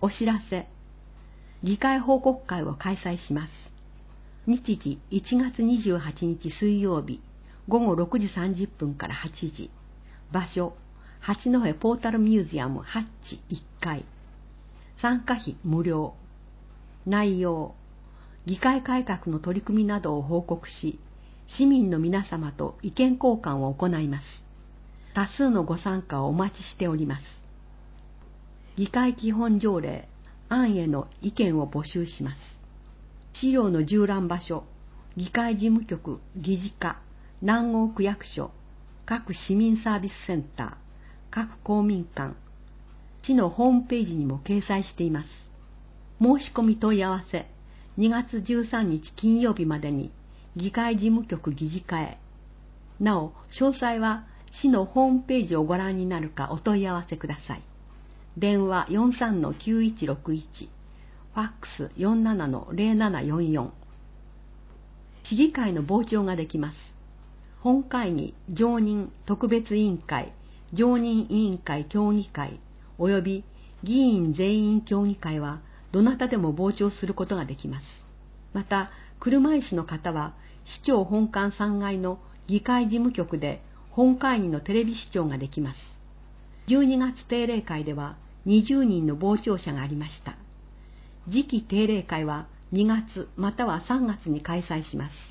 お知らせ。議会報告会を開催します。日時1月28日水曜日、午後6時30分から8時。場所、八戸ポータルミュージアムハッチ1階。参加費無料。内容、議会改革の取り組みなどを報告し、市民の皆様と意見交換を行います。多数のご参加をお待ちしております。議会基本条例案への意見を募集します。資料の従覧場所、議会事務局議事課、南郷区役所、各市民サービスセンター、各公民館、市のホームページにも掲載しています。申し込み問い合わせ、2月13日金曜日までに議会事務局議事課へ。なお、詳細は市のホームページをご覧になるかお問い合わせください。電話 43-9161、ファックス 47-0744。市議会の傍聴ができます。本会議、常任特別委員会、常任委員会協議会、および議員全員協議会はどなたでも傍聴することができます。また、車椅子の方は市長本館3階の議会事務局で本会議のテレビ視聴ができます。12月定例会では20人の傍聴者がありました。次期定例会は2月または3月に開催します。